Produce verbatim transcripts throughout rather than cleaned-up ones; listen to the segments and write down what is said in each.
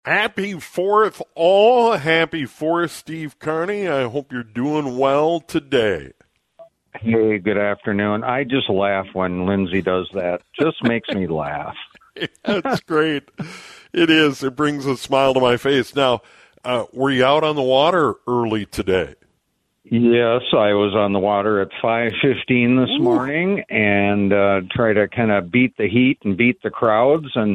Happy fourth, all. Happy fourth, Steve Carney. I hope you're doing well today. Hey, good afternoon. I just laugh when Lindsay does that. Just makes me laugh. That's great. It is. It brings a smile to my face. Now, uh, were you out on the water early today? Yes, I was on the water at five fifteen this Ooh. morning and uh, try to kind of beat the heat and beat the crowds. And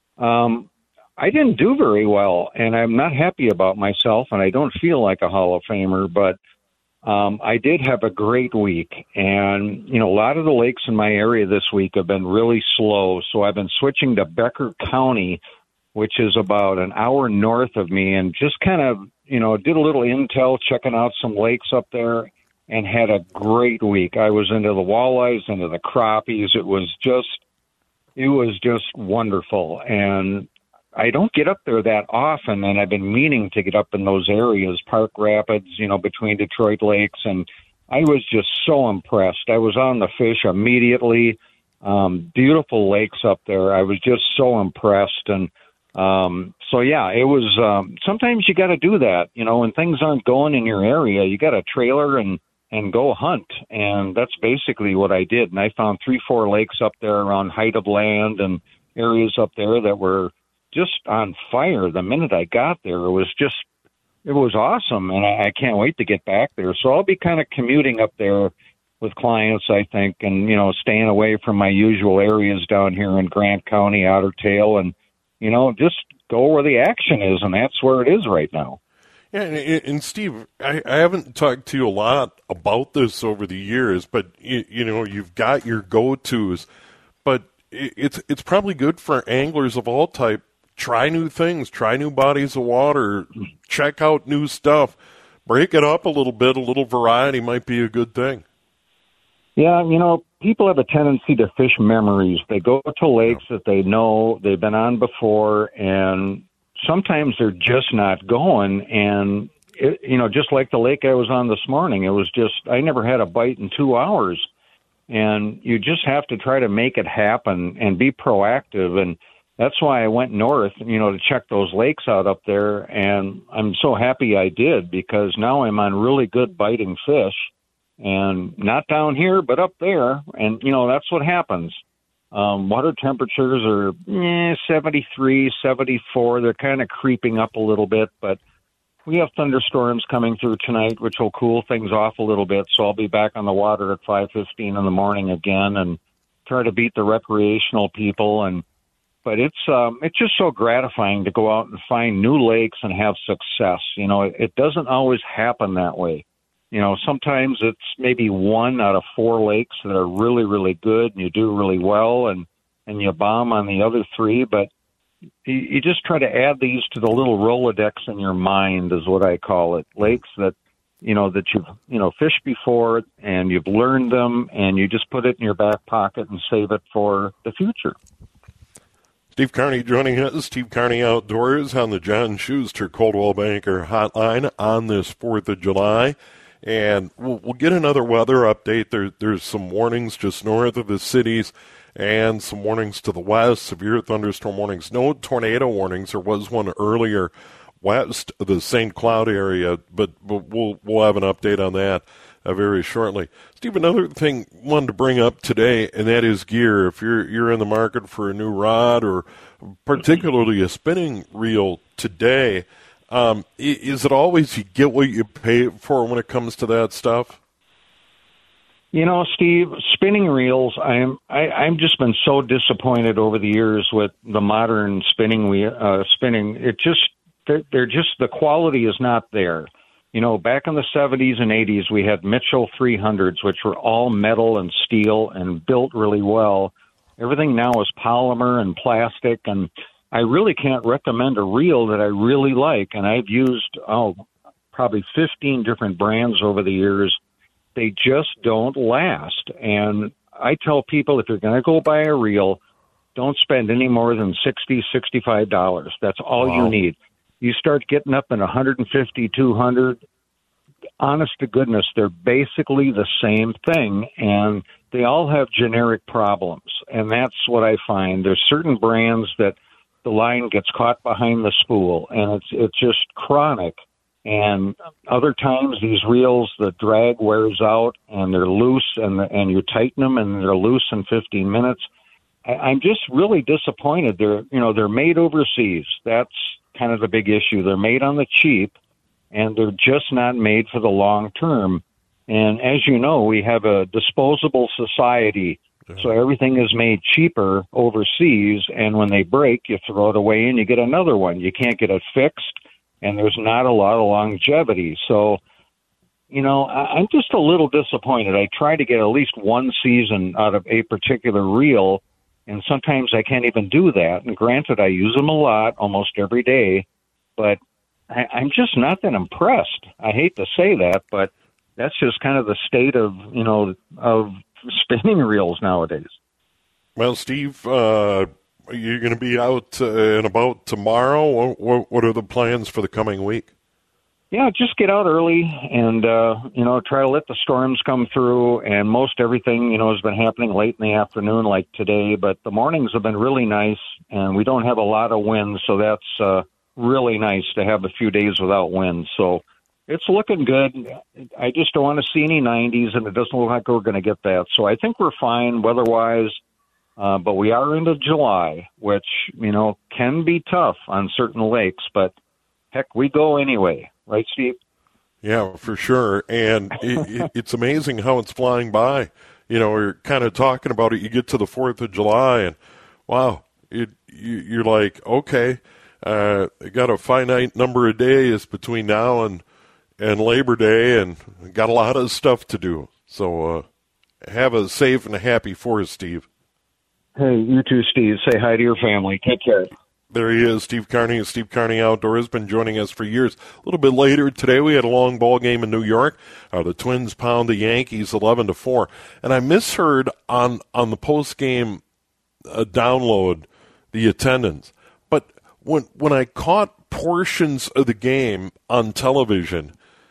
um, I didn't do very well, and I'm not happy about myself, and I don't feel like a Hall of Famer, but um, I did have a great week. And, you know, a lot of the lakes in my area this week have been really slow, so I've been switching to Becker County, which is about an hour north of me, and just kind of, you know, did a little intel, checking out some lakes up there, and had a great week. I was into the walleyes, into the crappies. It was just, it was just wonderful. And I don't get up there that often, and I've been meaning to get up in those areas, Park Rapids, you know, between Detroit Lakes, and I was just so impressed. I was on the fish immediately. Um, beautiful lakes up there. I was just so impressed, and Um, so yeah, it was, um, sometimes you got to do that, you know, when things aren't going in your area, you got a trailer and, and go hunt. And that's basically what I did. And I found three, four lakes up there around Height of Land and areas up there that were just on fire. The minute I got there, it was just, it was awesome. And I, I can't wait to get back there. So I'll be kind of commuting up there with clients, I think, and, you know, staying away from my usual areas down here in Grant County, Otter Tail, and, you know, just go where the action is, and that's where it is right now. Yeah, and, and Steve, I, I haven't talked to you a lot about this over the years, but, you, you know, you've got your go-tos, but it, it's it's probably good for anglers of all type. Try new things, try new bodies of water, check out new stuff, break it up a little bit. A little variety might be a good thing. Yeah, you know, people have a tendency to fish memories. They go to lakes that they know they've been on before, and sometimes they're just not going. And, it, you know, just like the lake I was on this morning, it was just, I never had a bite in two hours. And you just have to try to make it happen and be proactive. And that's why I went north, you know, to check those lakes out up there. And I'm so happy I did, because now I'm on really good biting fish. And not down here, but up there. And, you know, that's what happens. Um, water temperatures are eh, seventy-three, seventy-four. They're kind of creeping up a little bit, but we have thunderstorms coming through tonight, which will cool things off a little bit. So I'll be back on the water at five fifteen in the morning again and try to beat the recreational people. And But it's um, it's just so gratifying to go out and find new lakes and have success. You know, it, it doesn't always happen that way. You know, sometimes it's maybe one out of four lakes that are really, really good, and you do really well, and, and you bomb on the other three. But you, you just try to add these to the little Rolodex in your mind, is what I call it. Lakes that, you know, that you've, you know, fished before, and you've learned them, and you just put it in your back pocket and save it for the future. Steve Carney joining us, Steve Carney Outdoors on the John Schuster Coldwell Banker Hotline on this fourth of July. And we'll, we'll get another weather update. There, there's some warnings just north of the cities and some warnings to the west, severe thunderstorm warnings. No tornado warnings. There was one earlier west of the Saint Cloud area, but, but we'll, we'll have an update on that uh, very shortly. Steve, another thing I wanted to bring up today, and that is gear. If you're, you're in the market for a new rod or particularly a spinning reel today, Um, is it always you get what you pay for when it comes to that stuff? You know, Steve, spinning reels, I'm I, I've just been so disappointed over the years with the modern spinning wheel, uh, spinning. It just they're, they're just the quality is not there. You know, back in the seventies and eighties, we had Mitchell three hundreds, which were all metal and steel and built really well. Everything now is polymer and plastic, and I really can't recommend a reel that I really like, and I've used, oh, probably fifteen different brands over the years. They just don't last. And I tell people, if you're going to go buy a reel, don't spend any more than sixty dollars, sixty-five dollars. That's all Wow. you need. You start getting up in one hundred fifty dollars, two hundred dollars, honest to goodness, they're basically the same thing, and they all have generic problems. And that's what I find. There's certain brands that the line gets caught behind the spool, and it's it's just chronic. And other times these reels, the drag wears out and they're loose, and the, and you tighten them and they're loose in fifteen minutes. I, I'm just really disappointed. They're you know they're made overseas. That's kind of the big issue. They're made on the cheap, and they're just not made for the long term. And as you know, we have a disposable society, so everything is made cheaper overseas, and when they break, you throw it away and you get another one. You can't get it fixed, and there's not a lot of longevity. So, you know, I, I'm just a little disappointed. I try to get at least one season out of a particular reel, and sometimes I can't even do that. And granted, I use them a lot, almost every day, but I, I'm just not that impressed. I hate to say that, but that's just kind of the state of, you know, of spinning reels nowadays. Well, Steve, uh, you're going to be out uh, and about tomorrow. What, what are the plans for the coming week? Yeah, just get out early and, uh, you know, try to let the storms come through. And most everything, you know, has been happening late in the afternoon like today. But the mornings have been really nice, and we don't have a lot of wind, so that's uh, really nice to have a few days without wind. So it's looking good. I just don't want to see any nineties, and it doesn't look like we're going to get that. So I think we're fine weather-wise, uh, but we are into July, which, you know, can be tough on certain lakes. But, heck, we go anyway. Right, Steve? Yeah, for sure. And it, it, it's amazing how it's flying by. You know, we're kind of talking about it. You get to the fourth of July, and, wow, it, you, you're like, okay, uh, got a finite number of days between now and and Labor Day, and got a lot of stuff to do. So uh, have a safe and a happy fourth, Steve. Hey, you too, Steve. Say hi to your family. Take care. There he is, Steve Carney of Steve Carney Outdoors, has been joining us for years. A little bit later today, we had a long ball game in New York. Uh, the Twins pound the Yankees eleven to four. And I misheard on, on the post-game uh, download the attendance. But when when I caught portions of the game on television,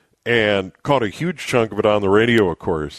and caught a huge chunk of it on the radio, of course,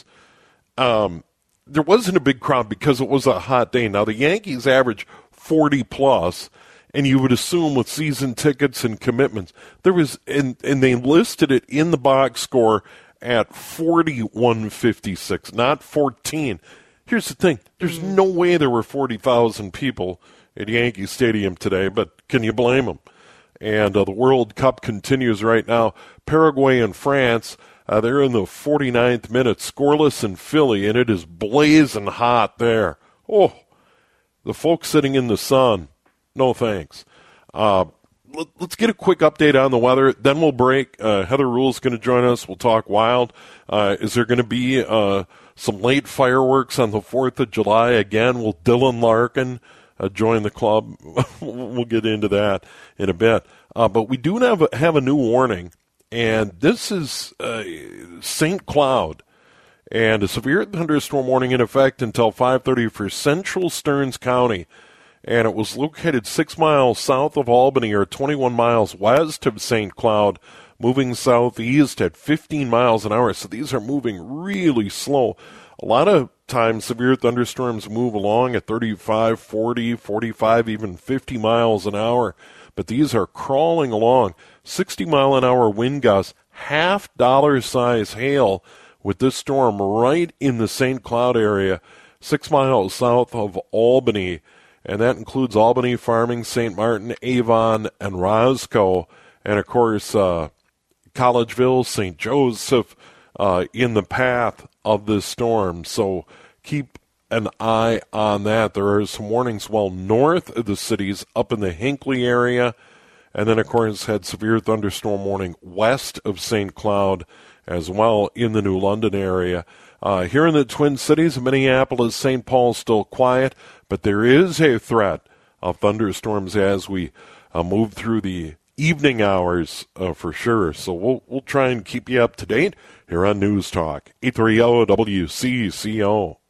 um, there wasn't a big crowd because it was a hot day. Now, the Yankees average forty plus, and you would assume with season tickets and commitments, there was, and, and they listed it in the box score at forty-one fifty-six, not fourteen. Here's the thing. There's no way there were forty thousand people at Yankee Stadium today, but can you blame them? And uh, the World Cup continues right now. Paraguay and France, uh, they're in the forty-ninth minute, scoreless in Philly, and it is blazing hot there. Oh, the folks sitting in the sun, no thanks. Uh, let, let's get a quick update on the weather. Then we'll break. Uh, Heather Rule's going to join us. We'll talk wild. Uh, is there going to be uh, some late fireworks on the fourth of July again? Will Dylan Larkin Uh, join the club? We'll get into that in a bit. Uh, but we do have a, have a new warning, and this is uh, Saint Cloud. And a severe thunderstorm warning in effect until five thirty for central Stearns County. And it was located six miles south of Albany, or twenty-one miles west of Saint Cloud, moving southeast at fifteen miles an hour. So these are moving really slow. A lot of times severe thunderstorms move along at thirty-five, forty, forty-five, even fifty miles an hour. But these are crawling along. sixty mile an hour wind gusts, half dollar size hail with this storm right in the Saint Cloud area, six miles south of Albany. And that includes Albany, Farming, Saint Martin, Avon, and Roscoe. And, of course, uh, Collegeville, Saint Joseph uh, in the path of this storm. So keep an eye on that. There are some warnings well north of the cities, up in the Hinckley area. And then, of course, had severe thunderstorm warning west of Saint Cloud as well in the New London area. Uh, here in the Twin Cities, Minneapolis, Saint Paul, still quiet, but there is a threat of thunderstorms as we uh, move through the evening hours uh, for sure. So we'll we'll try and keep you up to date here on News Talk eight thirty W C C O.